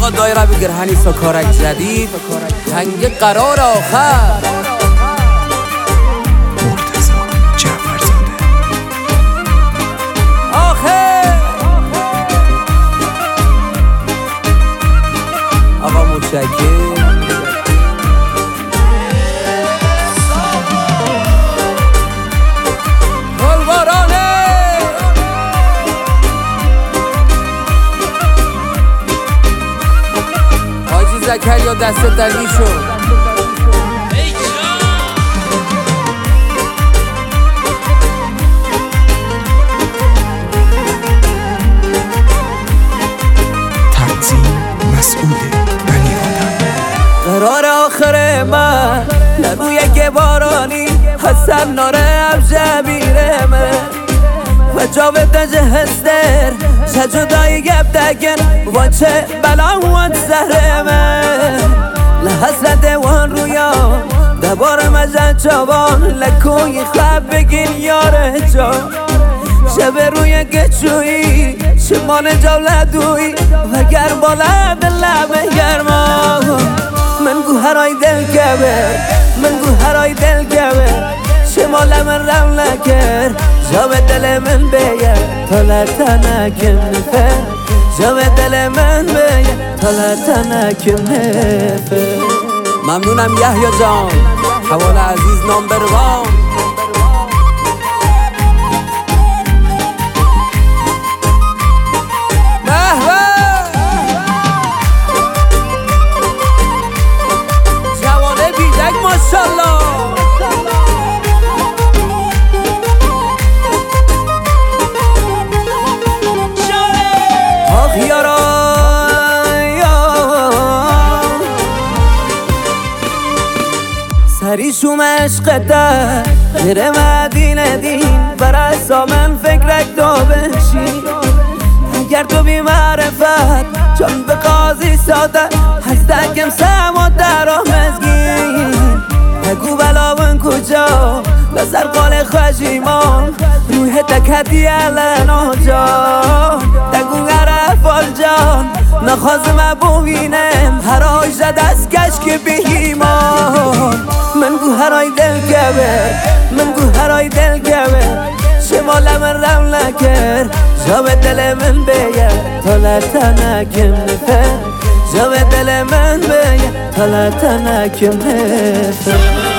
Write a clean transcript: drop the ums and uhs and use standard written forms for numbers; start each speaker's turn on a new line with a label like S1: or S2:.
S1: آقا دایره بگیر هنیسا کارک جدید تنگ قرار آخر
S2: مرتضی جعفرزاده
S1: آخر آقا متشکر زکریا دست دلی شد
S2: تنظیم مسئول بنی آدم
S1: قرار آخر من لبوی که بارانی حسن ناره افجبیره من و جاوید جهستر شجدای گب دگن و چه بلا و زهر من لحسرت وان رویا دبار مزد جوان لکوی خواب بگین یار جا شب روی گچوی شمان جولدوی و گرم بالا دل لب گرما من گوهرای دل گبر من گوهرای دل گبر شمال من رم نکر جام دل من بیه تا لطنکم نفر جام دل من بیه تا لطنکم نفر ممنونم یحیی جان حوال عزیز نامبر وان جوانه بیدک ماشالله سریشوم عشقته غیر مدینه دین برسا من فکرک دو بشین اگر تو بی معرفت چون به قاضی ساده هستکم سما در آمزگین بگو بلاون کجا بسر قال خشیمان روح تکتی الان آجا دگو عرفال جان نخوازم ببینم هرای زد از کشک بهیمان من گوهرای دل گبر من گوهرای دل گبر شمال من رم نکر جام دل من بیه تا لطنکم نفر جام دل من بیه تا لطنکم نفر